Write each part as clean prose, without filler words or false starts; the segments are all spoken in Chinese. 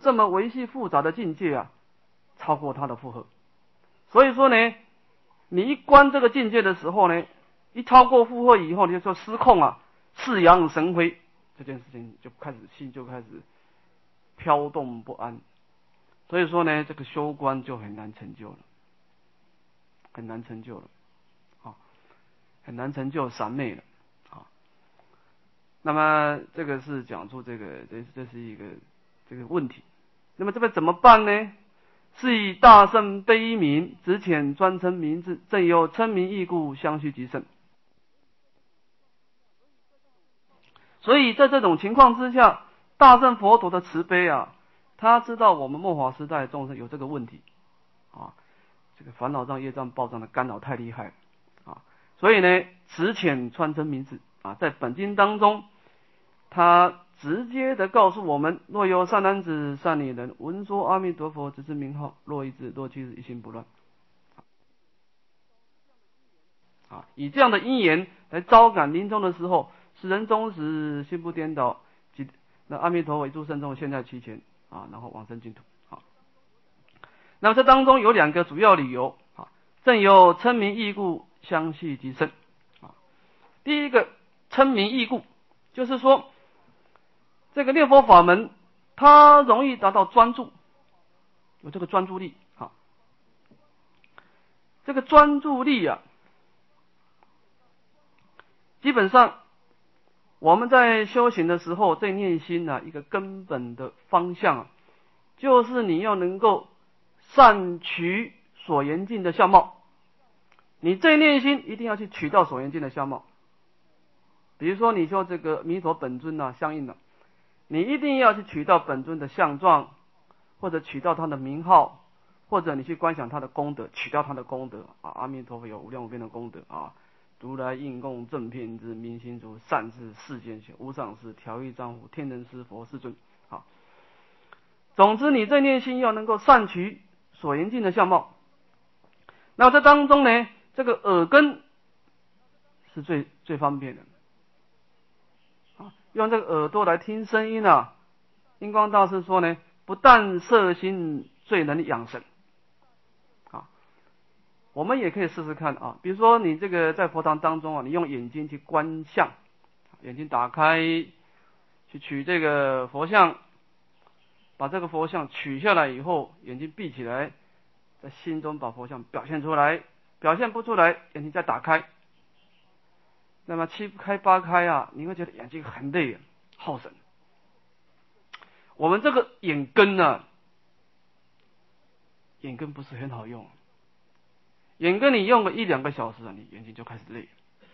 这么维系复杂的境界啊，超过他的负荷。所以说呢，你一观这个境界的时候呢，一超过负荷以后，你就说失控啊，似扬神飞，这件事情就开始心就开始飘动不安。所以说呢，这个修观就很难成就了，很难成就了，很难成就三昧了。那么这个是讲出这是一个这个问题。那么这个怎么办呢？是以大圣悲悯，只遣专称名字，正有称名义故，相续即圣。所以在这种情况之下，大圣佛陀的慈悲啊，他知道我们末法时代的众生有这个问题啊，这个烦恼障、业障、报障的干扰太厉害了啊，所以呢，只遣专称名字啊，在本经当中，他直接的告诉我们：若有善男子、善女人，闻说阿弥陀佛，只是名号，若一日、若七日，一心不乱。以这样的因缘来招感临终的时候，使人终时心不颠倒，那阿弥陀佛一诸圣众现在其前啊，然后往生净土。那么这当中有两个主要理由啊，正有称名义故，相续即生啊。第一个称名义故，就是说这个念佛法门，它容易达到专注，有这个专注力啊。这个专注力啊，基本上我们在修行的时候，在念心一个根本的方向就是你要能够善取所缘境的相貌。你这念心一定要去取到所缘境的相貌。比如说你说这个弥陀本尊相应你一定要去取到本尊的相状，或者取到他的名号，或者你去观想他的功德，取到他的功德阿弥陀佛有无量无边的功德如来应供正遍知明心足，善知世间学无上师，调御丈夫天人师佛世尊总之你这念心要能够善取所缘境的相貌。那这当中呢，这个耳根是最方便的用这个耳朵来听声音印光大师说呢，不但摄心最能养神我们也可以试试看比如说你这个在佛堂当中你用眼睛去观相，眼睛打开去取这个佛像，把这个佛像取下来以后，眼睛闭起来，在心中把佛像表现出来，表现不出来，眼睛再打开。那么七开八开你会觉得眼睛很累耗神。我们这个眼根眼根不是很好用，眼根你用个1-2个小时你眼睛就开始累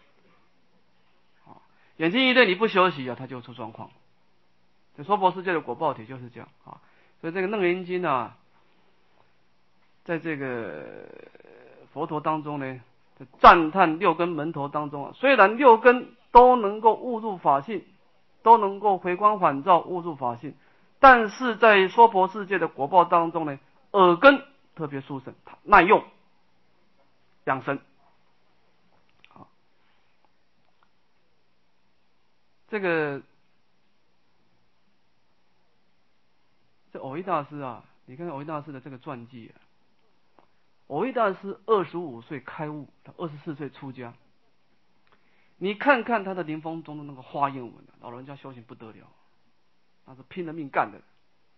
眼睛一累你不休息它就出状况。这娑婆世界的果报体就是这样所以这个楞严经在这个佛陀当中呢，赞叹6根门头当中虽然6根都能够悟入法性，都能够回光返照悟入法性，但是在娑婆世界的果报当中呢，耳根特别殊胜，耐用养生这藕益大师你看藕益大师的这个传记藕益大师25岁开悟，他24岁出家。你看看他的临风中的那个花雁文老人家修行不得了，那是拼了命干的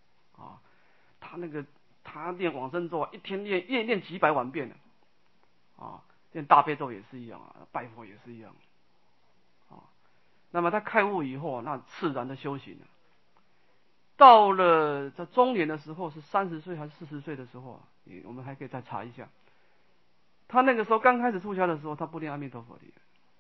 他练往生咒一天练几百万遍练大悲咒也是一样拜佛也是一样那么他开悟以后那自然的修行到了在中年的时候，是30岁还是40岁的时候我们还可以再查一下。他那个时候刚开始出家的时候，他不念阿弥陀佛的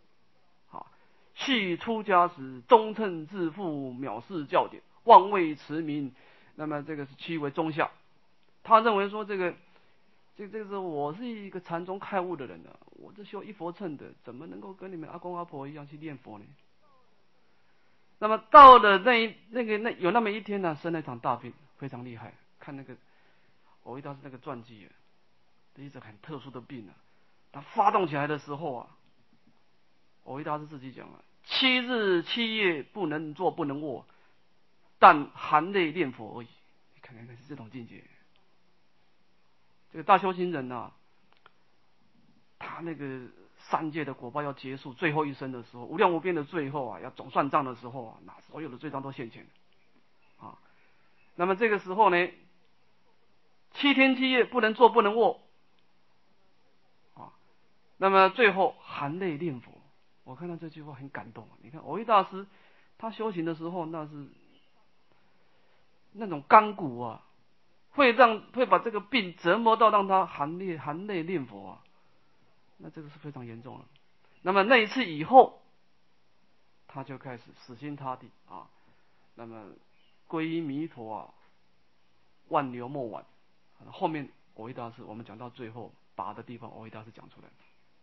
系出家时忠称自负，藐视教典，妄为持名，那么这个是屈为中下。他认为说这个是我是一个禅宗开悟的人我这修一佛乘的，怎么能够跟你们阿公阿婆一样去念佛呢？那么到了有那么一天生了一场大病，非常厉害。看那个藕益大师那个传记一种很特殊的病他发动起来的时候藕益大师自己讲7日7夜不能坐不能卧，但含泪念佛而已。你看看这种境界。这个大修行人啊，他那个三界的果报要结束，最后一生的时候，无量无边的最后啊，要总算账的时候啊，那所有的罪障都现前啊。那么这个时候呢，7天7夜不能坐不能卧啊。那么最后含泪念佛，我看到这句话很感动。你看藕益大师他修行的时候，那是那种刚骨啊，会把这个病折磨到让他含泪念佛啊，那这个是非常严重了。那么那一次以后，他就开始死心塌地啊，那么皈依弥陀啊，万流莫挽。后面藕益大师我们讲到最后拔的地方，藕益大师讲出来。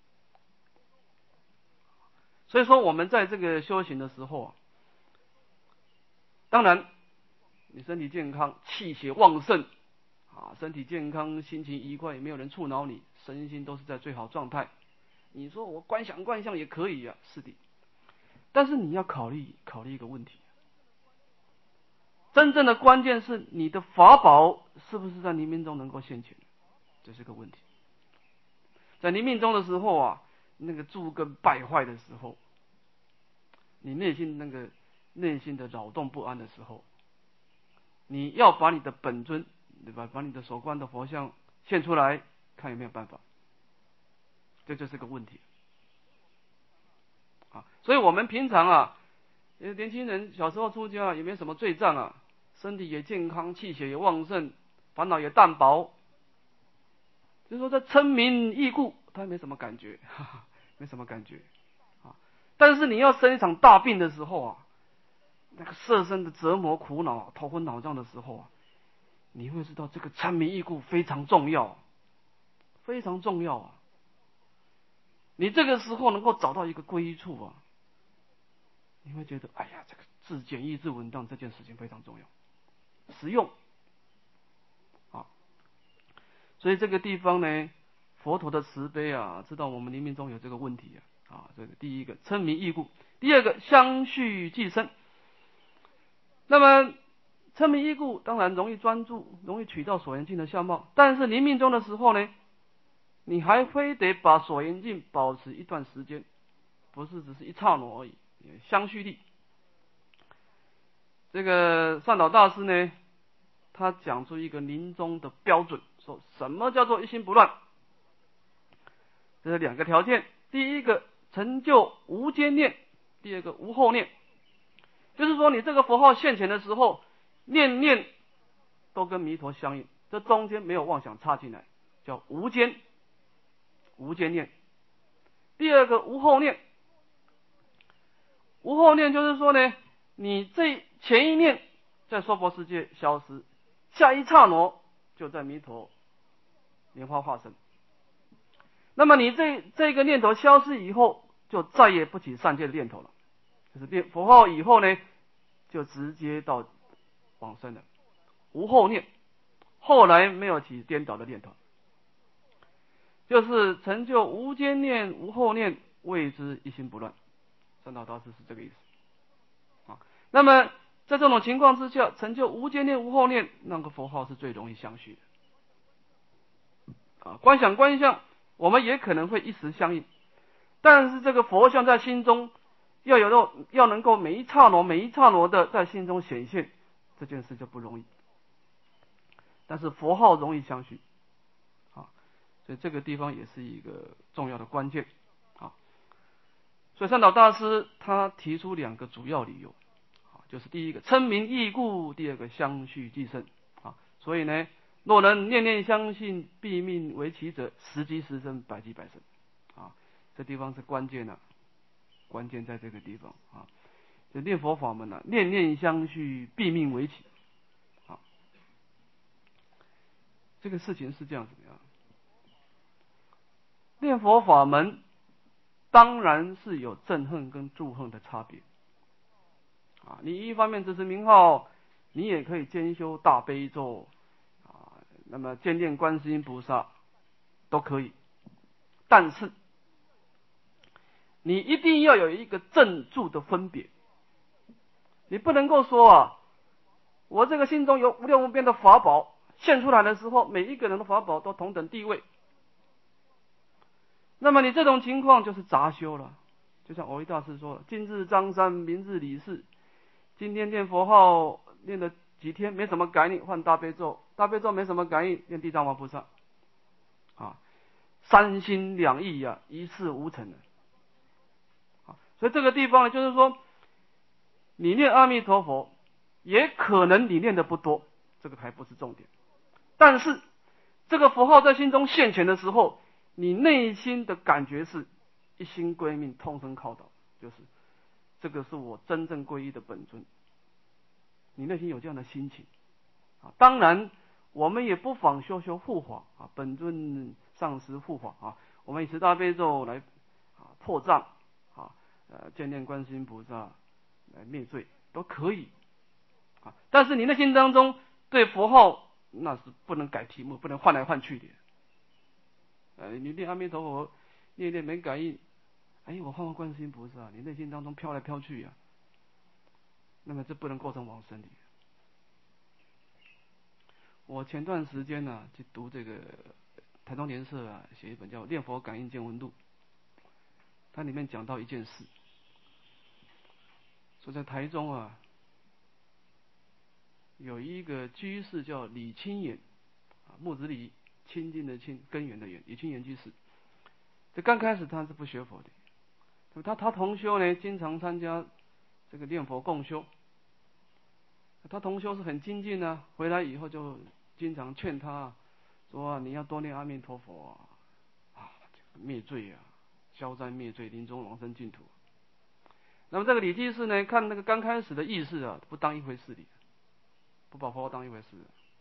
所以说我们在这个修行的时候啊，当然你身体健康，气血旺盛啊，身体健康，心情愉快，也没有人触恼你，身心都是在最好状态。你说我观想观相也可以啊，是的。但是你要考虑一个问题，真正的关键是你的法宝是不是在临命中能够现前，这是个问题。在临命中的时候啊，那个诸根败坏的时候，你内心的扰动不安的时候，你要把你的本尊，对吧？把你的所观的佛像现出来，看有没有办法。这就是个问题啊。所以我们平常啊，年轻人小时候出家也没什么罪障啊，身体也健康，气血也旺盛，烦恼也淡薄，就是说这称名异故，他没什么感觉，没什么感觉啊。但是你要生一场大病的时候啊，那个色身的折磨、苦恼、头昏脑胀的时候啊，你会知道这个称名异故非常重要，非常重要啊。你这个时候能够找到一个归处啊，你会觉得哎呀，这个自简易自稳当这件事情非常重要，实用啊。所以这个地方呢，佛陀的慈悲啊，知道我们临命中有这个问题啊。这个第一个称名异故，第二个相续寄生。那么称名异故当然容易专注，容易取到所缘境的相貌，但是临命中的时候呢，你还非得把所缘境保持一段时间，不是只是一刹那而已，相续力。这个善导大师呢，他讲出一个临终的标准，说什么叫做一心不乱。这是2个条件，第一个成就无间念，第二个无后念。就是说你这个佛号现前的时候，念念都跟弥陀相应，这中间没有妄想插进来，叫无间念。第二个无后念，无后念就是说呢，你这前一念在娑婆世界消失，下一刹那就在弥陀莲花化身。那么你这个念头消失以后，就再也不起善见的念头了，就是念佛号以后呢，就直接到往生了，无后念，后来没有起颠倒的念头，就是成就无间念无后念，谓之一心不乱。善导大师是这个意思啊。那么在这种情况之下，成就无间念无后念，那个佛号是最容易相续的啊。观想观相我们也可能会一时相应，但是这个佛像在心中要能够每一刹那的在心中显现，这件事就不容易。但是佛号容易相续啊，所以这个地方也是一个重要的关键啊。所以善导大师他提出2个主要理由啊，就是第一个称名异故，第二个相续寄生啊。所以呢，若能念念相信，必命为其者，十即十生，百即百生啊。这地方是关键啊，关键在这个地方啊。这念佛法门啊，念念相续，必命为其啊。这个事情是这样子的啊。念佛法门当然是有憎恨跟祝恨的差别啊。你一方面支持名号，你也可以兼修大悲咒啊，那么兼念观世音菩萨都可以，但是你一定要有一个正住的分别，你不能够说啊，我这个心中有无量无边的法宝现出来的时候，每一个人的法宝都同等地位。那么你这种情况就是杂修了，就像藕益大师说了，今日张三，明日李四，今天念佛号念了几天没什么感应，换大悲咒，大悲咒没什么感应，念地藏王菩萨，三心两意啊，一事无成的。所以这个地方呢，就是说，你念阿弥陀佛，也可能你念的不多，这个还不是重点。但是这个佛号在心中现前的时候，你内心的感觉是一心归命，通身靠倒，就是这个是我真正皈依的本尊。你内心有这样的心情当然我们也不妨修护法本尊上师护法我们以持大悲咒来破障见念观世音菩萨来灭罪都可以但是你内心当中对佛号那是不能改题目，不能换来换去的。你念阿弥陀佛，念念没感应，我换观世音菩萨，你内心当中飘来飘去那么这不能构成往生的。我前段时间去读这个台东联社写一本叫《念佛感应见闻录》，它里面讲到一件事，说在台中有一个居士叫李清远木子李，清净的清，根源的源，李清远居士。这刚开始他是不学佛的，他同修呢经常参加这个念佛共修，他同修是很精进回来以后就经常劝他说你要多念阿弥陀佛灭罪消灾灭罪，临终往生净土。那么这个李居士呢，看那个刚开始的意识不当一回事的，不把佛号当一回事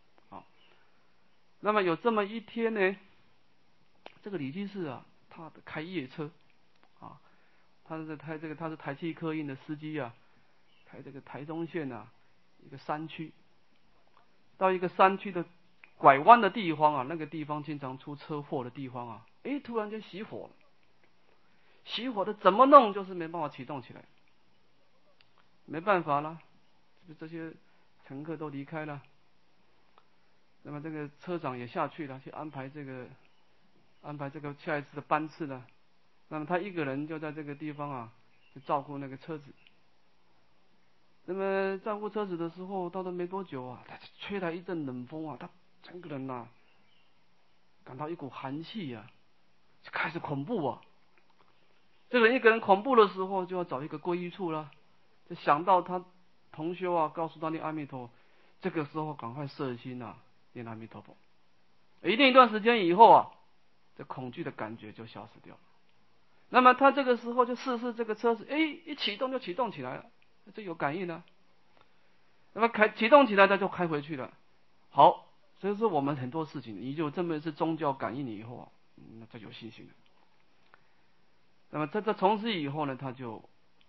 那么有这么一天呢，这个李居士他开夜车他是台汽客运的司机开这个台中县一个山区，到一个山区的拐弯的地方那个地方经常出车祸的地方突然间熄火了，熄火的怎么弄就是没办法启动起来，没办法了，这些乘客都离开了，那么这个车长也下去了，去安排这个下一次的班次了。那么他一个人就在这个地方就照顾那个车子。那么照顾车子的时候，到了没多久他吹来一阵冷风他整个人感到一股寒气就开始恐怖这个人一个人恐怖的时候，就要找一个皈依处了，就想到他同修告诉他念阿弥陀，这个时候赶快摄心念阿弥陀佛。一定一段时间以后这恐惧的感觉就消失掉了。那么他这个时候就试试这个车子，一启动就启动起来了，这有感应了。那么启动起来，他就开回去了。好，所以说我们很多事情，你就这么是宗教感应以后那就有信心了。那么这从此以后呢，他就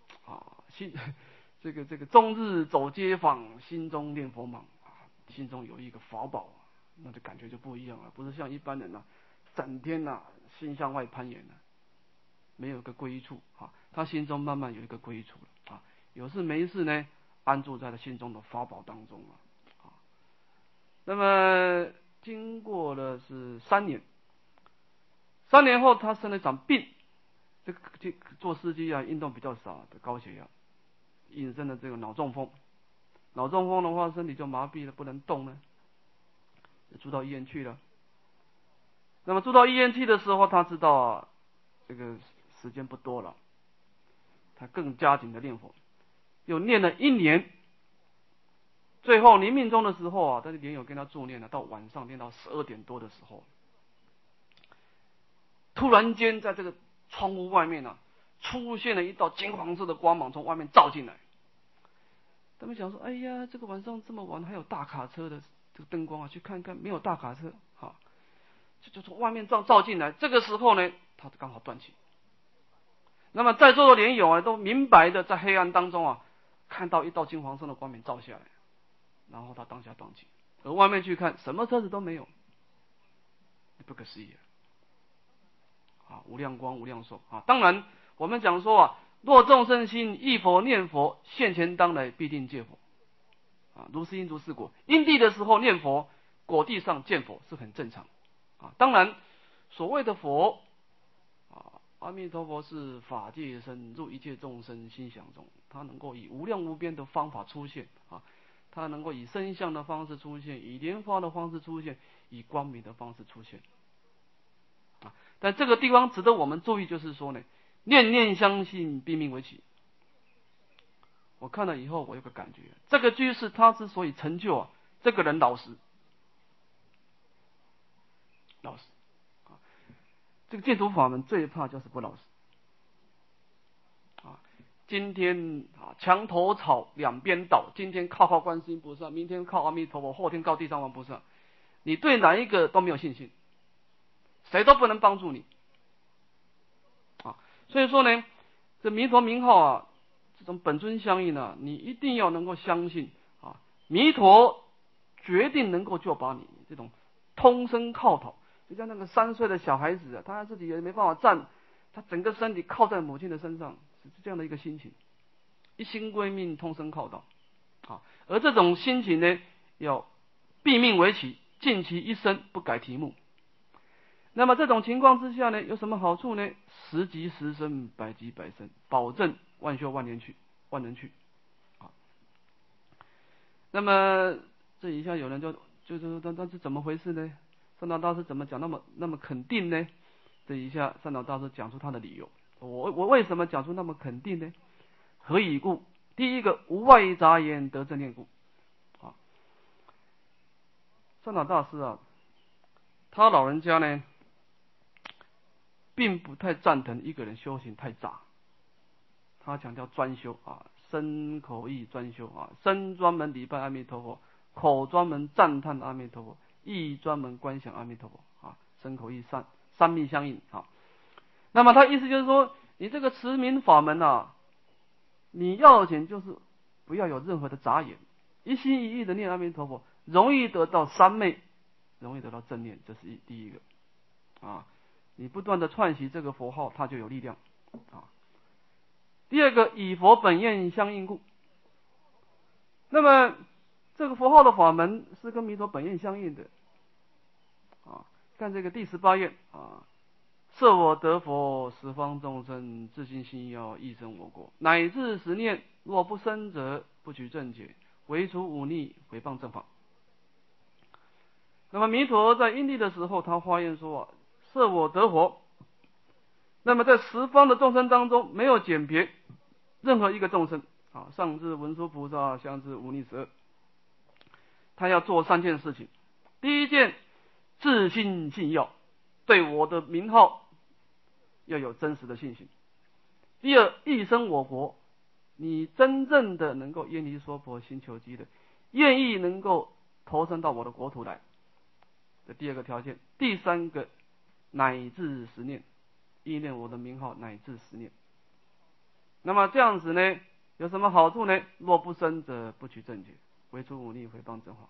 这个终日走街坊，心中念佛忙心中有一个法宝那就感觉就不一样了，不是像一般人整天心向外攀岩没有一个皈依处他心中慢慢有一个皈依处了有事没事呢，安住在他心中的法宝当中那么经过了是3年，3年后他生了一场病，这个做司机运动比较少的高血压，引申的这个脑中风。脑中风的话，身体就麻痹了，不能动了，住到医院去了。那么住到医院去的时候，他知道这个时间不多了，他更加紧的念佛，又念了1年。最后临命终的时候但是莲友跟他助念到晚上念到12点多的时候，突然间在这个窗户外面出现了一道金黄色的光芒，从外面照进来。他们想说，哎呀，这个晚上这么晚还有大卡车的这个灯光去看看，没有大卡车就从外面照进来。这个时候呢，他刚好断气。那么在座的莲友都明白的在黑暗当中看到一道金黄色的光明照下来，然后他当下断气。而外面去看，什么车子都没有，不可思议无量光无量寿当然我们讲说若众生心忆佛念佛，现前当来必定见佛如是因如是果。因地的时候念佛， 果地上见佛是很正常啊。当然，所谓的佛啊，阿弥陀佛是法界身，入一切众生心想中，他能够以无量无边的方法出现啊，他能够以声相的方式出现，以莲花的方式出现，以光明的方式出现啊。但这个地方值得我们注意，就是说呢，念念相信，必命为起。我看了以后，我有个感觉，这个居士他之所以成就啊，这个人老实，老实啊。这个净土法门最怕就是不老实啊。今天啊墙头草两边倒，今天靠观世音菩萨，明天靠阿弥陀佛，后天靠地藏王菩萨，你对哪一个都没有信心，谁都不能帮助你啊。所以说呢，这弥陀名号啊，这种本尊相应呢，你一定要能够相信啊，弥陀决定能够救把你这种通身靠讨，就像那个3岁的小孩子啊，他自己也没办法站，他整个身体靠在母亲的身上，是这样的一个心情，一心归命，通身靠讨啊。而这种心情呢，要毕命为起，尽其一生不改题目。那么这种情况之下呢，有什么好处呢？10级10生，100级100生，保证万修万年去，万人去啊。那么这一下有人就是那是怎么回事呢？善导大师怎么讲那么肯定呢？这一下善导大师讲出他的理由。我为什么讲出那么肯定呢？何以故？第一个，无外杂言得正念故啊。善导大师啊，他老人家呢，并不太赞成一个人修行太杂，他强调专修啊，身口意专修啊，身专门礼拜阿弥陀佛，口专门赞叹阿弥陀佛，意专门观想阿弥陀佛啊，身口意三密相应啊。那么他意思就是说，你这个持名法门啊，你要紧就是不要有任何的杂言，一心一意的念阿弥陀佛，容易得到三昧，容易得到正念，这是第一个啊。你不断的串习这个佛号，它就有力量啊。第二个，以佛本愿相应故。那么这个佛号的法门是跟弥陀本愿相应的啊。看这个第18愿啊，设我得佛，十方众生自信心要益生我国，乃至10念，若不生者，不取正解，唯除忤逆，毁谤正法。那么弥陀在因地的时候，他发愿说啊，设我得佛。那么在十方的众生当中，没有拣别任何一个众生啊，上至文殊菩萨，下至忤逆12，他要做3件事情。第一件，自信信要，对我的名号要有真实的信心。第二，益生我国，你真正的能够愿离娑婆心求机的，愿意能够投身到我的国土来，这第2个条件。第3个，乃至10念，意念我的名号乃至10念。那么这样子呢，有什么好处呢？若不生者，不取正解，唯除忤逆，毁谤正法。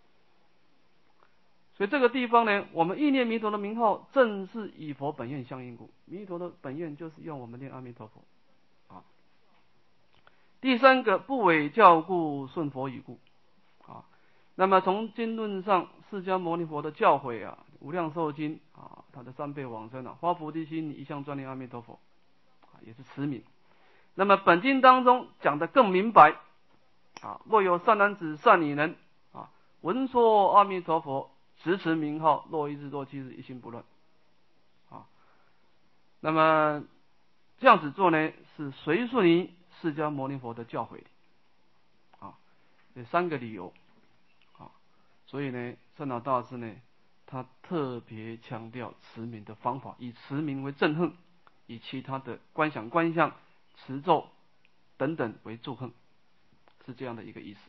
所以这个地方呢，我们意念弥陀的名号，正是以佛本愿相应故。弥陀的本愿就是要我们念阿弥陀佛啊。第3个，不违教故，顺佛语故啊。那么从经论上，释迦牟尼佛的教诲啊，无量寿经啊，他的3辈往生啊，发菩提心，一向专念阿弥陀佛啊，也是持名。那么本经当中讲得更明白啊，若有善男子善女人啊，闻说阿弥陀佛，时持名号，若1日若7日，一心不乱啊。那么这样子做呢，是随顺于释迦牟尼佛的教诲啊。这3个理由啊，所以呢，善导大师呢，他特别强调持名的方法，以持名为正行，以其他的观想观相持咒等等为助行，是这样的一个意思。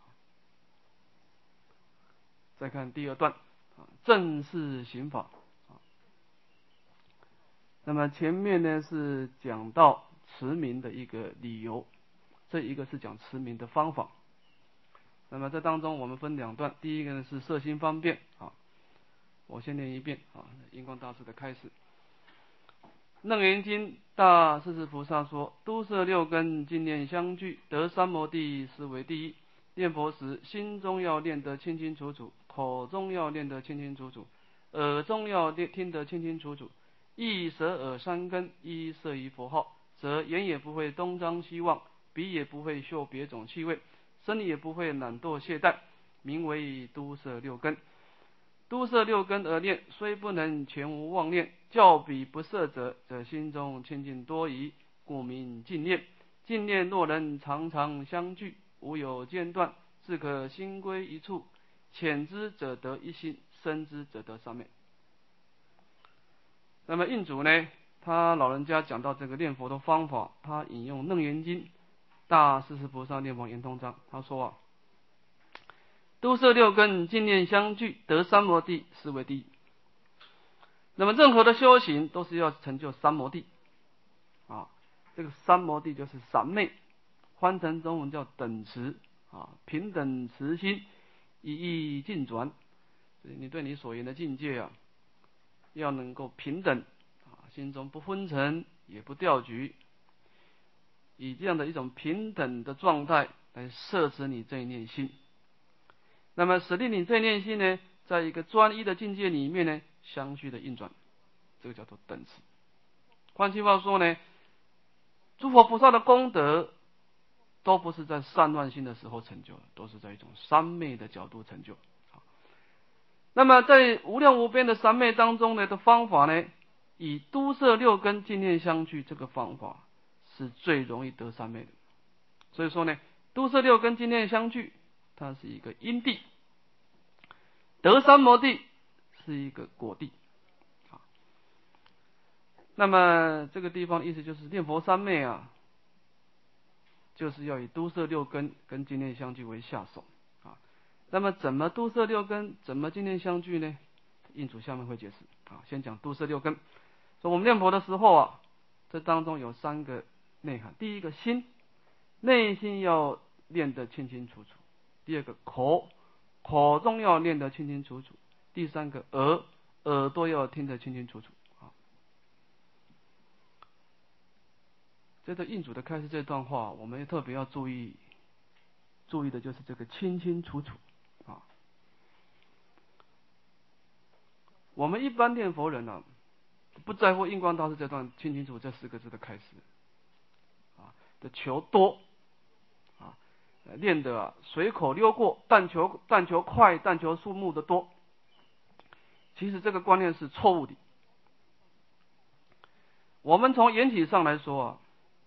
再看第2段正式行法。那么前面呢是讲到持名的一个理由，这一个是讲持名的方法。那么这当中我们分2段，第一个呢是摄心方便啊，我先念一遍啊，印光大师的开始。楞严经大势至菩萨说，都摄6根，净念相续，得三摩地，是为第一。念佛时，心中要念得清清楚楚， 口中要念得清清楚楚，耳中要听得清清楚楚，意舌耳三根依摄于佛号，则眼也不会东张西望，鼻也不会嗅别种气味，身也不会懒惰懈怠，名为都摄六根。都摄六根而念，虽不能全无妄念，较比不摄者，则心中清净多疑，故名净念。净念若能常常相聚，无有间断，自可心归一处。浅之者得一心，深之者得三昧。那么印主呢，他老人家讲到这个念佛的方法，他引用楞严经大势至菩萨念佛圆通章，他说啊，都摄六根，净念相聚，得三摩地，是为第一。那么任何的修行都是要成就三摩地啊，这个三摩地就是三昧，翻成中文叫等持啊，平等持心，一意尽转。所以你对你所言的境界啊，要能够平等啊，心中不昏沉，也不掉举，以这样的一种平等的状态来摄持你这一念心。那么使令你这念心呢，在一个专一的境界里面呢，相续的运转，这个叫做等持。换句话说呢，诸佛菩萨的功德都不是在散乱心的时候成就的，都是在一种三昧的角度成就。那么在无量无边的三昧当中呢的方法呢，以都摄六根净念相聚这个方法是最容易得三昧的。所以说呢，都摄六根净念相聚，它是一个因地，得三摩地是一个果地。那么这个地方意思就是念佛三昧啊，就是要以都摄六根跟净念相聚为下手啊。那么怎么都摄六根，怎么净念相聚呢？印主下面会解释啊。先讲都摄六根。所以我们念佛的时候啊，这当中有三个内涵。第一个心，内心要练得清清楚楚；第二个口中要念得清清楚楚；第三个耳朵要听得清清楚楚啊。这个印主的开始这段话，我们特别要注意的就是这个清清楚楚啊。我们一般念佛人啊，不在乎印光大师这段清清楚这四个字的开始啊的求多啊，练的啊随口溜过，但求快，但求数目的多。其实这个观念是错误的。我们从缘起上来说啊，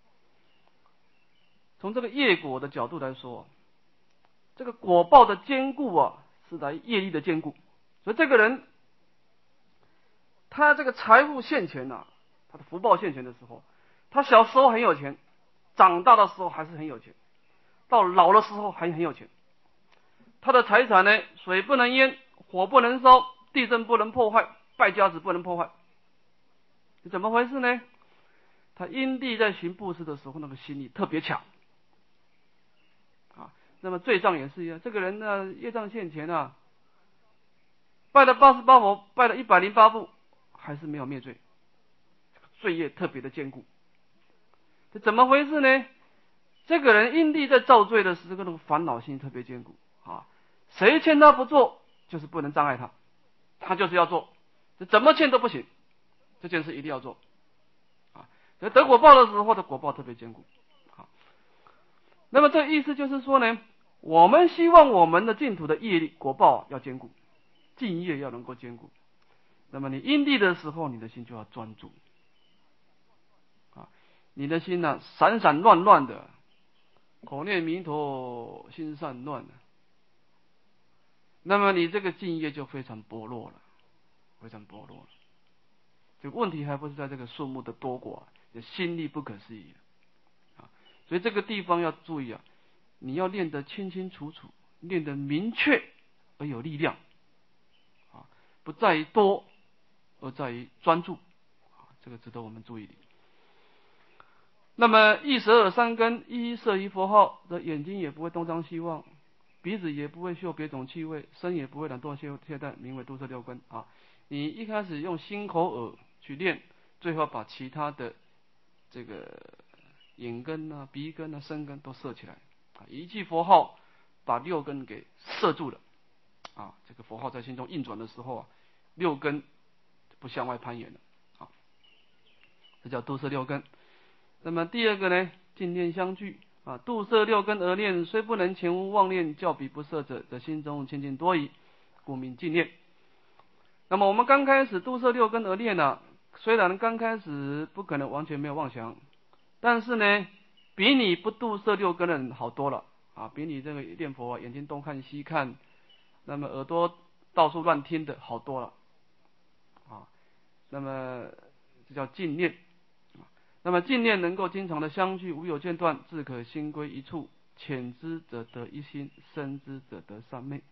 从这个业果的角度来说，这个果报的坚固啊，是来业力的坚固。所以这个人，他这个财富现前啊，他的福报现前的时候，他小时候很有钱，长大的时候还是很有钱，到老的时候还很有钱。他的财产呢，水不能淹，火不能烧，地震不能破坏，败家子不能破坏。是怎么回事呢？他因地在行布施的时候，那个心力特别强啊。那么罪障也是一样，这个人呢，业障现前啊，拜了88佛，拜了108部，还是没有灭罪，罪业特别的坚固。这怎么回事呢？这个人因地在造罪的时候，那个烦恼心特别坚固啊。谁劝他不做，就是不能障碍他，他就是要做，这怎么劝都不行，这件事一定要做啊。得果报的时候的果报特别坚固啊。那么这意思就是说呢，我们希望我们的净土的业力果报要坚固，净业要能够坚固。那么你因地的时候，你的心就要专注啊，你的心呢散散乱乱的，口念弥陀心散乱的，那么你这个净业就非常薄弱了，非常薄弱了。这个问题还不是在这个数目的多寡，心力不可思议啊。所以这个地方要注意啊，你要练得清清楚楚，练得明确而有力量啊，不在于多，而在于专注啊，这个值得我们注意的。那么意舌耳三根依摄于佛号的眼睛也不会东张西望，鼻子也不会嗅别种气味，身也不会懒惰懈怠，名为都摄六根啊。你一开始用心口耳去练，最后把其他的这个眼根啊、鼻根啊、身根都摄起来啊，一记佛号把六根给摄住了啊，这个佛号在心中运转的时候啊，六根不向外攀援了，啊，这叫度摄六根。那么第二个呢，净念相续啊，度摄六根而念，虽不能前无妄念，较彼不摄者，则心中清净多矣，故名净念。那么我们刚开始度摄六根而念呢，虽然刚开始不可能完全没有妄想，但是呢，比你不度摄六根的人好多了啊，比你这个念佛眼睛东看西看，那么耳朵到处乱听的好多了啊。那么这叫净念。那么净念能够经常的相续，无有间断，自可心归一处，浅知则得一心，深知则得三昧。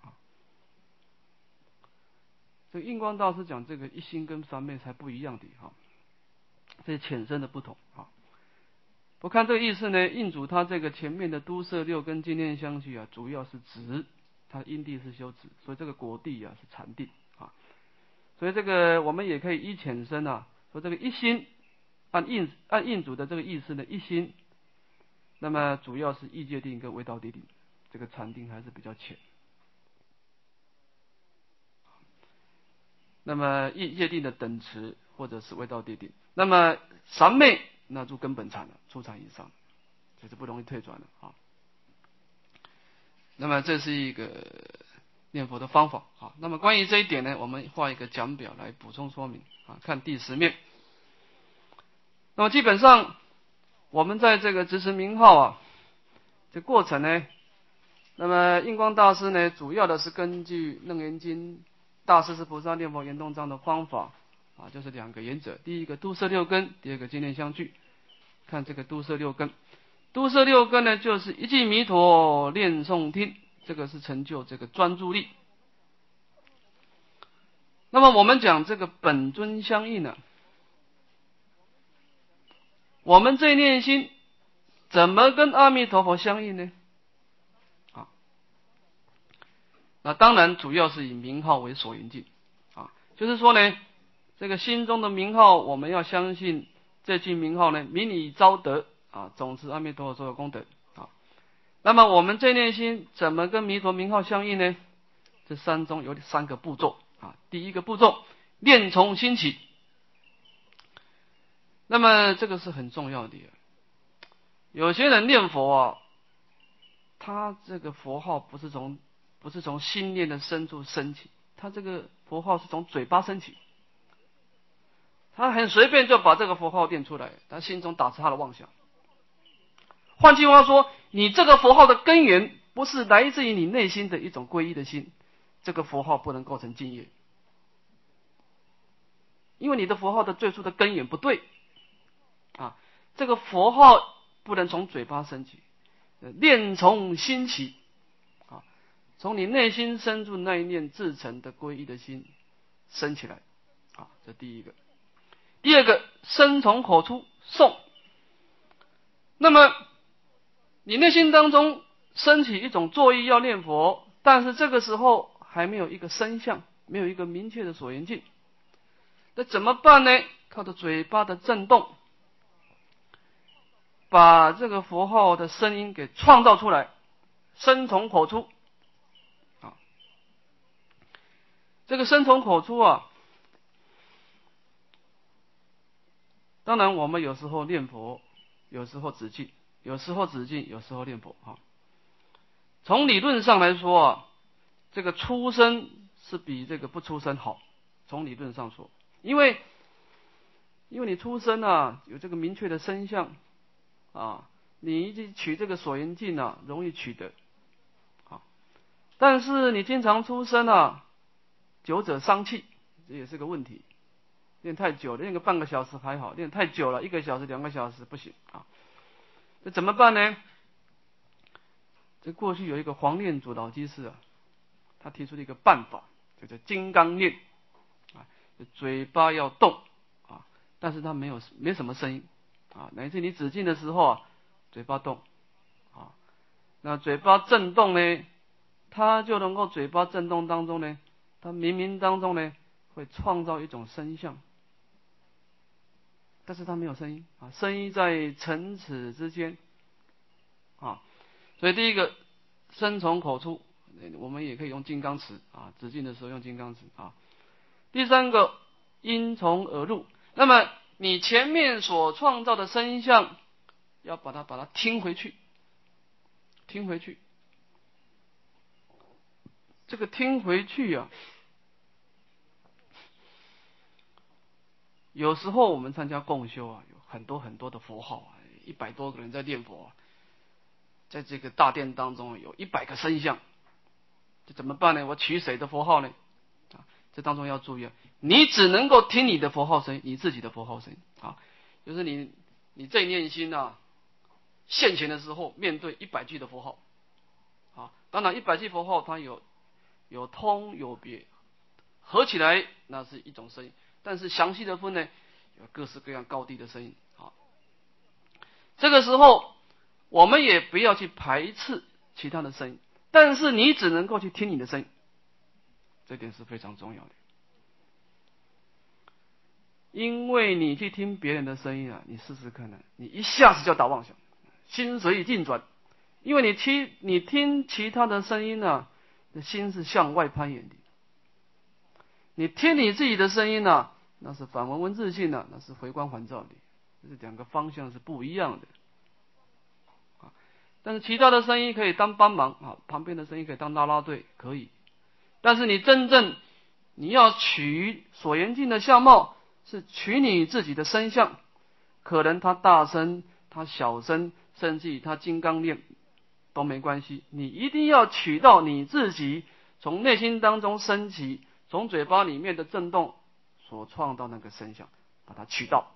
这个印光大师讲这个一心跟三昧才不一样的哈，这是浅深的不同啊。我看这个意思呢，印主他这个前面的都摄六根净念相续啊，主要是指他因地是修止，所以这个果地啊是禅定啊。所以这个我们也可以依浅深啊，说这个一心按印主的这个意思呢，一心，那么主要是意界定跟唯道地定，这个禅定还是比较浅。那么意界定的等持或者是唯道地定，那么三昧那入根本禅了，初禅以上，这是不容易退转的啊。那么这是一个念佛的方法啊。那么关于这一点呢，我们画一个讲表来补充说明啊。看第10面。那么基本上我们在这个执持名号啊，这过程呢，那么印光大师呢，主要的是根据楞严经大势至菩萨念佛圆通章的方法啊，就是2个原则，第一个度摄六根，第二个净念相续。看这个度摄六根，度摄六根呢，就是一记弥陀念诵听，这个是成就这个专注力。那么我们讲这个本尊相应呢，我们这一念心怎么跟阿弥陀佛相应呢？啊，那当然主要是以名号为所缘境啊，就是说呢，这个心中的名号，我们要相信这句名号呢，名以招得啊，总持阿弥陀佛所有功德啊。那么我们这念心怎么跟弥陀名号相应呢？这3中有3个步骤啊。第一个步骤，念从心起。那么这个是很重要的。有些人念佛啊，他这个佛号不是从心念的深处升起，他这个佛号是从嘴巴升起，他很随便就把这个佛号念出来，他心中打持他的妄想。换句话说，你这个佛号的根源不是来自于你内心的一种皈依的心，这个佛号不能构成净业，因为你的佛号的最初的根源不对啊。这个佛号不能从嘴巴升起，念从心起啊，从你内心深处那一念自成的皈依的心升起来啊，这第一个。第二个，声从口出诵。那么你内心当中升起一种作意要念佛，但是这个时候还没有一个声相，没有一个明确的所缘境，那怎么办呢？靠着嘴巴的震动，把这个佛号的声音给创造出来，声从口出啊。这个声从口出啊，当然我们有时候念佛，有时候止境，有时候止境，有时候念佛啊。从理论上来说啊，这个出声是比这个不出声好。从理论上说，因为你出声啊，有这个明确的声相啊，你一取这个所缘境啊，容易取得啊。但是你经常出声啊，久者伤气，这也是个问题。练太久了，练个半个小时还好，练太久了，1个小时、2个小时不行啊。这怎么办呢？这过去有一个黄念祖老居士啊，他提出了一个办法，就叫金刚念啊，嘴巴要动啊，但是他没什么声音啊，乃至你止境的时候啊，嘴巴动啊，那嘴巴震动呢，他就能够嘴巴震动当中呢，他冥冥当中呢会创造一种声相，但是他没有声音啊，声音在尘齿之间啊。所以第一个，声从口出， 我们也可以用金刚持啊，止境的时候用金刚持啊。第三个，因从而入。那么你前面所创造的声相，要把它听回去，听回去。这个听回去啊，有时候我们参加共修啊，有很多很多的佛号啊，100多个人在念佛啊，在这个大殿当中有100个声相，这怎么办呢？我取谁的佛号呢？啊，这当中要注意啊，你只能够听你的佛号声，你自己的佛号声啊，就是你这一念心啊，现前的时候面对100句的佛号啊，当然100句佛号它有通有别，合起来那是一种声音，但是详细的分呢，有各式各样高低的声音啊。这个时候我们也不要去排斥其他的声音，但是你只能够去听你的声音，这点是非常重要的。因为你去听别人的声音啊，你试试看啊，你一下子就打妄想，心随意境转。因为你听其他的声音啊，心是向外攀岩的。你听你自己的声音啊，那是反闻闻自性啊，那是回光返照的，这两个方向是不一样的啊。但是其他的声音可以当帮忙啊，旁边的声音可以当啦啦队，可以。但是你真正你要取所缘境的相貌，是取你自己的声相，可能他大声，他小声，甚至于他金刚念都没关系，你一定要取到你自己从内心当中升起，从嘴巴里面的震动所创造那个声相，把它取到。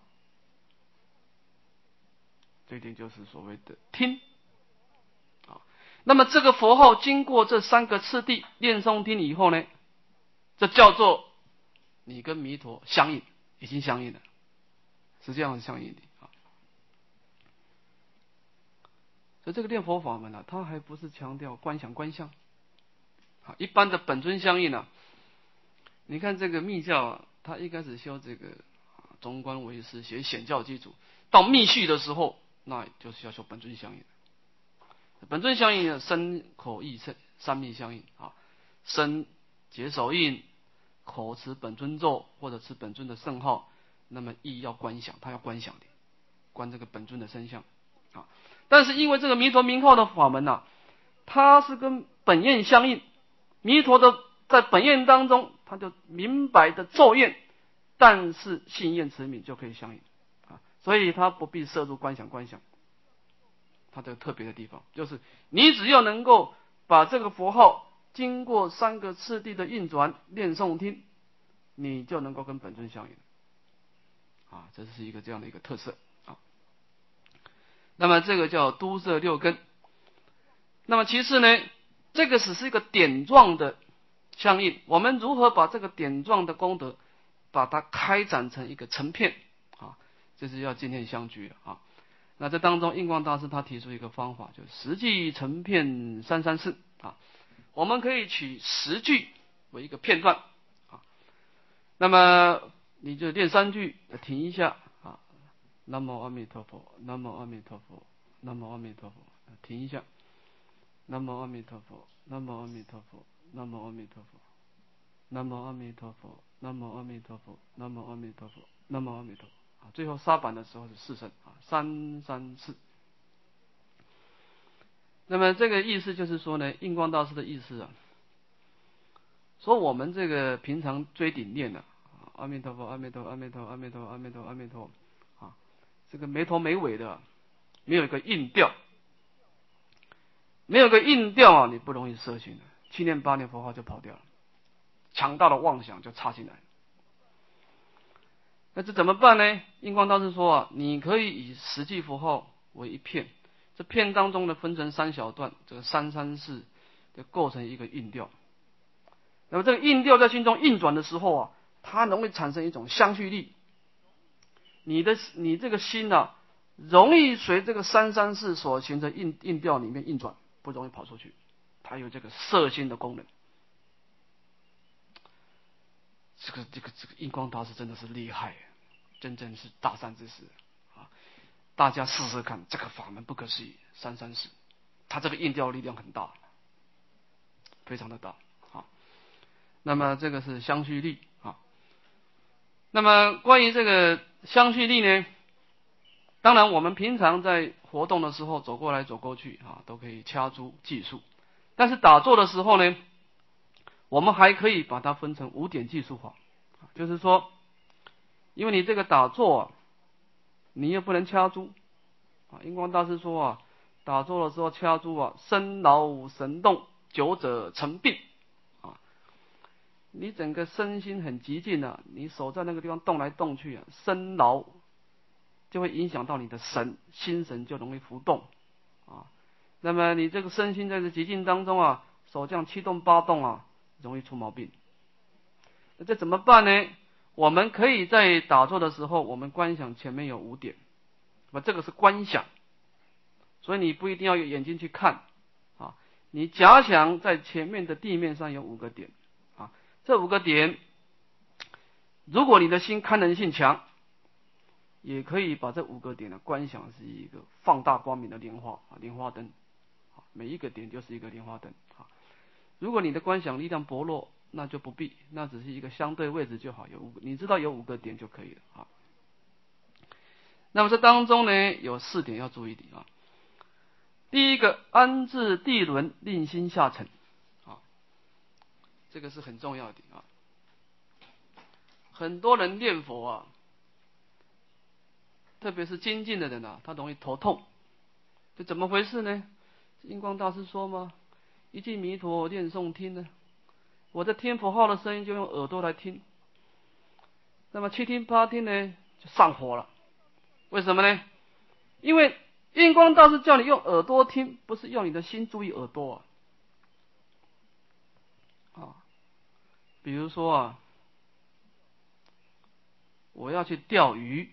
这一点就是所谓的听啊。那么这个佛号经过这3个次第念诵听以后呢，这叫做你跟弥陀相应，已经相应了，是这样相应的啊。所以这个念佛法门呢，它还不是强调观想观相啊，一般的本尊相应啊。你看这个密教啊，他一开始修这个中观唯识学显教基础，到密续的时候，那就是要修本尊相应。本尊相应的身口意三密相应啊，身结手印，口持本尊咒或者持本尊的圣号，那么意要观想，他要观想的，观这个本尊的身相啊。但是因为这个弥陀名号的法门啊，它是跟本愿相应，弥陀的在本愿当中，他就明白的咒愿，但是信愿持名就可以相应啊，所以他不必摄入观想。它这个特别的地方就是，你只要能够把这个佛号经过3个次第的运转念诵听，你就能够跟本尊相应啊，这是一个这样的一个特色啊。那么这个叫都摄6根。那么其次呢，这个只是一个点状的相应，我们如何把这个点状的功德把它开展成一个成片啊，这是要今天相聚的啊。那这当中印光大师他提出一个方法，就是实际成片334啊，我们可以取10句为一个片段啊，那么你就念3句，停一下啊，南无阿弥陀佛，南无阿弥陀佛，南无阿弥陀佛，停一下，南无阿弥陀佛，南无阿弥陀佛，南无阿弥陀佛，南无阿弥陀佛，南无阿弥陀佛，南无阿弥陀佛，南无阿弥陀佛。最后杀板的时候是4声啊，334。那么这个意思就是说呢，印光大师的意思啊，说我们这个平常追顶念的阿弥陀佛，阿弥陀佛，阿弥陀佛，阿弥陀佛，阿弥陀佛，阿弥陀佛啊，这个没头没尾的，没有一个音调，没有个音调啊，你不容易摄心的，7念8念佛号就跑掉了，强大的妄想就插进来。那这怎么办呢？印光大师说啊，你可以以实际佛号为一片，这片当中呢分成3小段，这个334就构成一个韵调。那么这个韵调在心中运转的时候啊，它容易产生一种相续力，你这个心啊，容易随这个334所形成韵调里面运转，不容易跑出去，它有这个摄心的功能。这个印光大师真的是厉害，真正是大善之士啊！大家试试看，这个法门不可思议，334，他这个印调力量很大。 非常的大。好，那么这个是相续力啊。那么关于这个相续力呢，当然我们平常在活动的时候走过来走过去啊，都可以掐珠计数。但是打坐的时候呢，我们还可以把它分成5点计数法，就是说，因为你这个打坐啊，你又不能掐珠啊。印光大师说啊，打坐的时候掐珠啊，身劳神动，久者成病啊。你整个身心很极静啊，你手在那个地方动来动去啊，身劳就会影响到你的心神就容易浮动啊。那么你这个身心在这极静当中啊，手这样7动8动啊，容易出毛病。那这怎么办呢？我们可以在打坐的时候，我们观想前面有5点，那么这个是观想，所以你不一定要有眼睛去看啊。你假想在前面的地面上有5个点啊，这5个点，如果你的心堪能性强，也可以把这5个点的观想是一个放大光明的莲花灯，每一个点就是一个莲花灯啊。如果你的观想力量薄弱，那就不必，那只是一个相对位置就好，你知道有5个点就可以了啊。那么这当中呢，有4点要注意的啊。第一个，安置地轮，令心下沉啊，这个是很重要的啊。很多人念佛啊，特别是精进的人啊，他容易头痛，这怎么回事呢？印光大师说吗？一句弥陀念诵听呢，我在听佛号的声音就用耳朵来听，那么7听8听呢就上火了。为什么呢？因为印光大师叫你用耳朵听，不是要你的心注意耳朵啊。比如说啊，我要去钓鱼，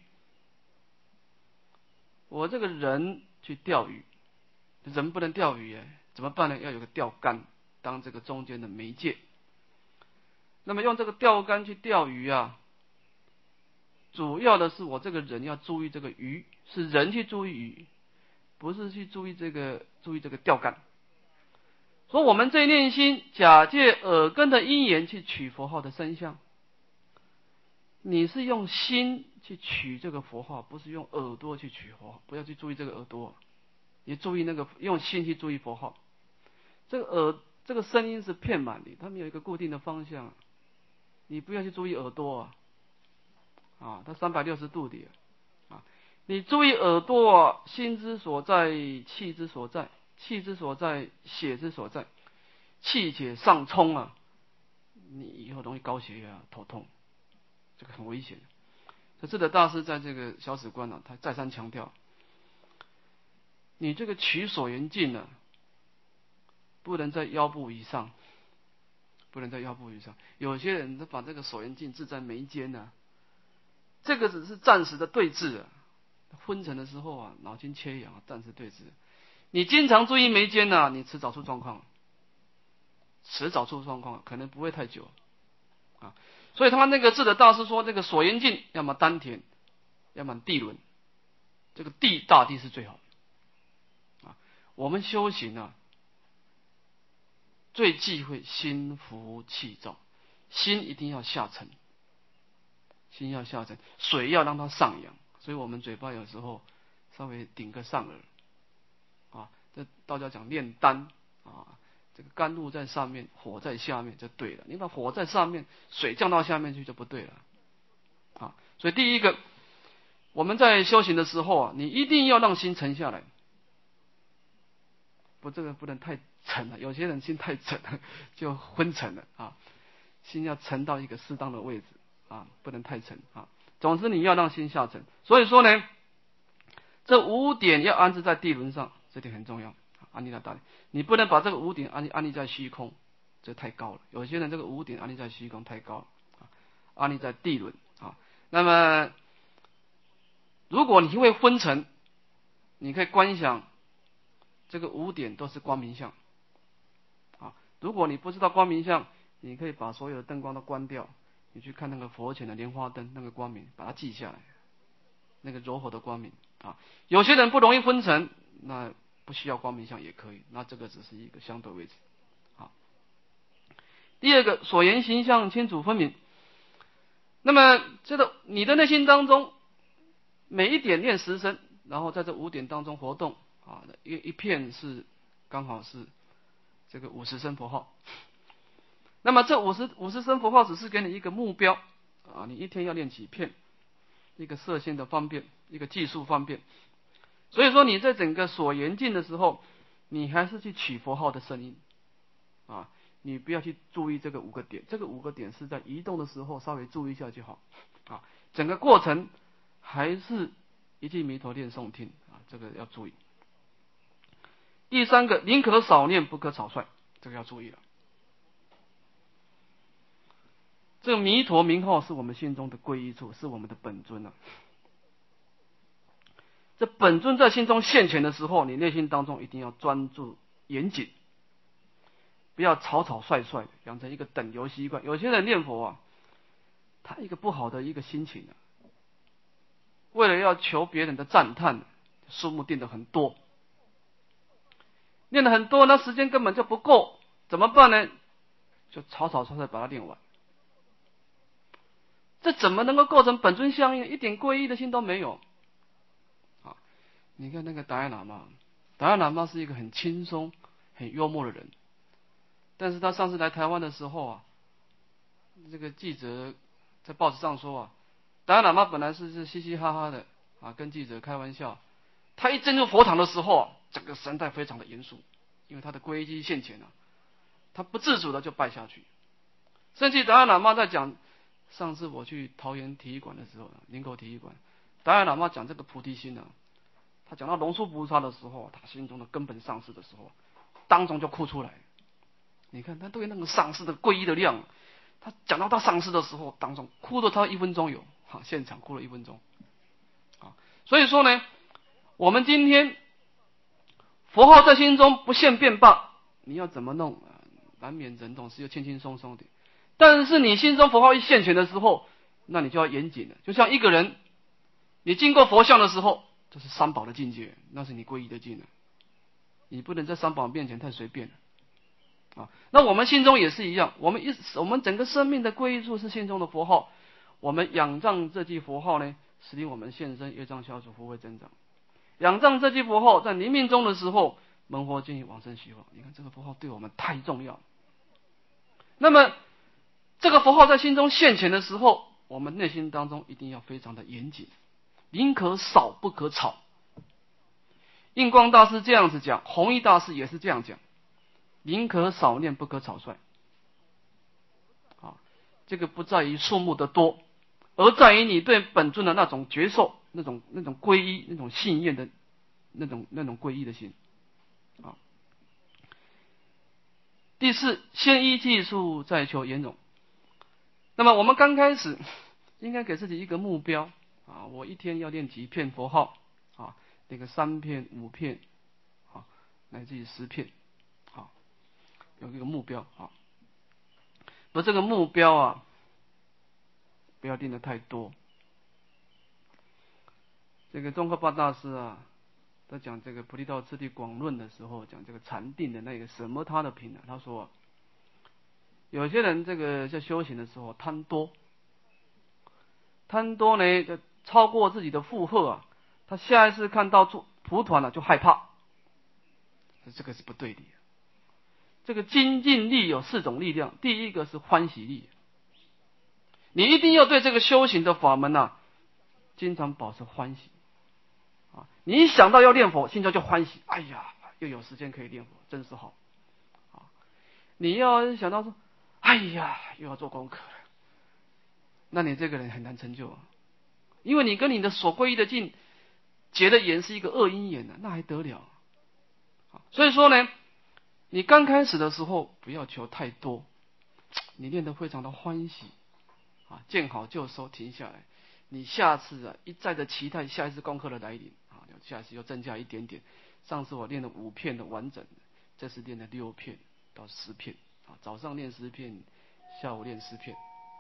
我这个人去钓鱼，人不能钓鱼怎么办呢？要有个钓竿当这个中间的媒介。那么用这个钓竿去钓鱼啊，主要的是我这个人要注意这个鱼，是人去注意鱼，不是去注意这个钓竿。所以我们这一念心，假借耳根的因缘去取佛号的声相，你是用心去取这个佛号，不是用耳朵去取佛号。不要去注意这个耳朵，你注意那个用心去注意佛号。这个声音是遍满的，它没有一个固定的方向，你不要去注意耳朵它360度的啊。你注意耳朵心之所在，气之所在，气之所在，血之所在，气血上冲你以后容易高血压、头痛，这个很危险。所以智者大师在这个小止观他再三强调，你这个取所缘境不能在腰部以上，不能在腰部以上。有些人他把这个所缘境置在眉间这个只是暂时的对治昏沉的时候脑筋缺氧暂时对治。你经常注意眉间你迟早出状况，可能不会太久所以他那个智者大师说，这个所缘境要么丹田，要么地轮，这个大地是最好的我们修行最忌讳心浮气躁，心一定要下沉，水要让它上扬。所以我们嘴巴有时候稍微顶个上颚这道家讲炼丹这个甘露在上面，火在下面就对了。你把火在上面，水降到下面去就不对了所以第一个，我们在修行的时候你一定要让心沉下来，这个不能太沉了。有些人心太沉了就昏沉了心要沉到一个适当的位置不能太沉总之你要让心下沉。所以说呢，这5点要安置在地轮上，这点很重要。安立在大地，你不能把这个5点安立在虚空，这太高了。有些人这个5点安立在虚空太高了安立在地轮那么如果你会昏沉，你可以观想这个5点都是光明相如果你不知道光明相，你可以把所有的灯光都关掉，你去看那个佛前的莲花灯，那个光明把它记下来，那个柔和的光明有些人不容易昏沉，那不需要光明相也可以，那这个只是一个相对位置第二个，所言行相清楚分明。那么这个你的内心当中，每一点念10声，然后在这5点当中活动啊，一片是刚好是这个50声佛号。那么这50声佛号只是给你一个目标啊，你一天要练几片，一个色心的方便，一个技术方便。所以说你在整个所言境的时候，你还是去取佛号的声音啊，你不要去注意这个5个点，这个5个点是在移动的时候稍微注意一下就好啊。整个过程还是一句弥陀念诵听啊，这个要注意。第三个，宁可少念不可草率，这个要注意了。这个弥陀名号是我们心中的皈依处，是我们的本尊啊。这本尊在心中现前的时候，你内心当中一定要专注严谨，不要草草率率，养成一个等流习惯。有些人念佛啊，他一个不好的一个心情啊，为了要求别人的赞叹，数目定得很多，念得很多，那时间根本就不够，怎么办呢？就草草率率把它念完。这怎么能够构成本尊相应？一点皈依的心都没有啊！你看那个达赖喇嘛，达赖喇嘛是一个很轻松、很幽默的人，但是他上次来台湾的时候啊，这个记者在报纸上说啊，达赖喇嘛本来是嘻嘻哈哈的啊，跟记者开玩笑，他一进入佛堂的时候啊，整个神态非常的严肃，因为他的皈依现前啊，他不自主的就拜下去。甚至达赖喇嘛在讲，上次我去桃园体育馆的时候，林口体育馆，达赖喇嘛讲这个菩提心啊，他讲到龙树菩萨的时候，他心中的根本上师的时候，当中就哭出来。你看他对那个上师的皈依的量，他讲到他上师的时候，当中哭了他1分钟有，现场哭了1分钟。所以说呢，我们今天佛号在心中不现变罢，你要怎么弄啊？难免人总是要轻轻松松的。但是你心中佛号一现前的时候，那你就要严谨了。就像一个人，你经过佛像的时候，这是三宝的境界，那是你皈依的境了。你不能在三宝面前太随便了啊。那我们心中也是一样，我们整个生命的皈依处是心中的佛号。我们仰仗这句佛号呢，使令我们现身业障消除，福慧增长。仰仗这句佛号，在临命终的时候，蒙佛建议往生西方。你看这个佛号对我们太重要。那么这个佛号在心中现前的时候，我们内心当中一定要非常的严谨，宁可少不可草。印光大师这样子讲，弘一大师也是这样讲，宁可少念不可草率。这个不在于数目的多，而在于你对本尊的那种觉受，那种皈依，那种信愿的那种皈依的心啊。第四，先依技术，再求圆融。那么我们刚开始应该给自己一个目标啊，我一天要念几片佛号啊，那个3片、5片啊，乃至于10片啊，有一个目标啊。而这个目标啊，不要定的太多。这个宗喀巴大师啊，他讲这个《菩提道次第广论》的时候，讲这个禅定的那个什么他的品他说，有些人这个在修行的时候贪多呢，就超过自己的负荷啊，他下一次看到蒲团就害怕，这个是不对的。这个精进力有4种力量，第一个是欢喜力，你一定要对这个修行的法门经常保持欢喜啊！你一想到要念佛，心中就欢喜，哎呀，又有时间可以念佛，真是好啊！你要想到说，哎呀，又要做功课了，那你这个人很难成就啊，因为你跟你的所皈依的境结的缘是一个恶因缘那还得了啊！所以说呢，你刚开始的时候不要求太多，你念得非常的欢喜啊，见好就收，停下来。你下次一再的期待下一次功课的来临啊，下一次又增加一点点。上次我练了5片的完整的，这次练了6片到10片啊，早上练10片，下午练10片。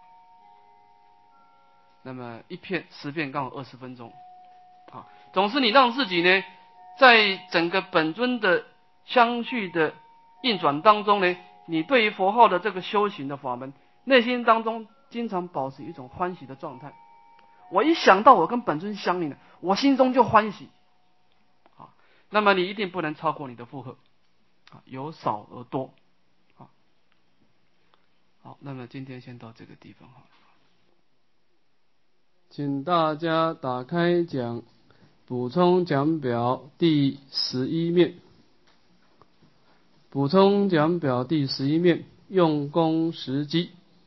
那么1片10片刚好20分钟啊。总是你让自己在整个本尊的相续的运转当中呢， 你对于佛号的这个修行的法门，内心当中经常保持一种欢喜的状态。我一想到我跟本尊相应了，我心中就欢喜。那么你一定不能超过你的负荷，由少而多。好，那么今天先到这个地方哈。请大家打开讲补充讲表第11面。补充讲表第11面，用功时机。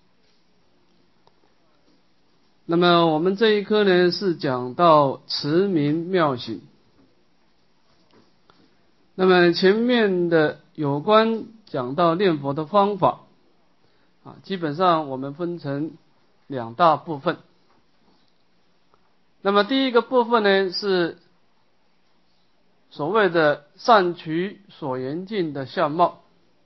那么我们这一课呢是讲到持名妙行。那么前面的有关讲到念佛的方法基本上我们分成2大部分。那么第一个部分呢是所谓的善取所缘境的相貌。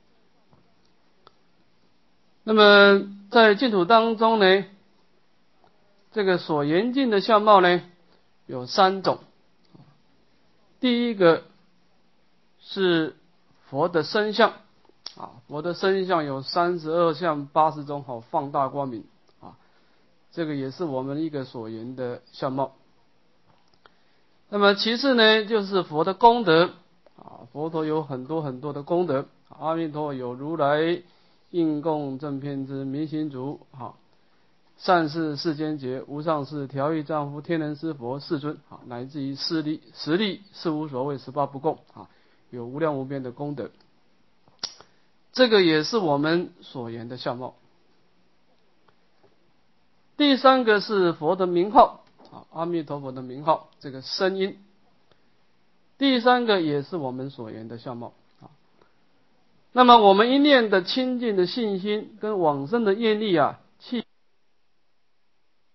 那么在净土当中呢，这个所缘境的相貌呢有3种。第一个是佛的身相佛的身相有32相80种，好放大光明这个也是我们一个所缘的相貌。那么其次呢就是佛的功德佛陀有很多很多的功德。阿弥陀有如来应供正遍知明行足善事世间劫无上士调御丈夫天人师佛世尊乃至于十力是无所谓18不共有无量无边的功德。这个也是我们所言的相貌。第3个是佛的名号阿弥陀佛的名号，这个声音。第3个也是我们所言的相貌那么我们一念的清净的信心跟往生的愿力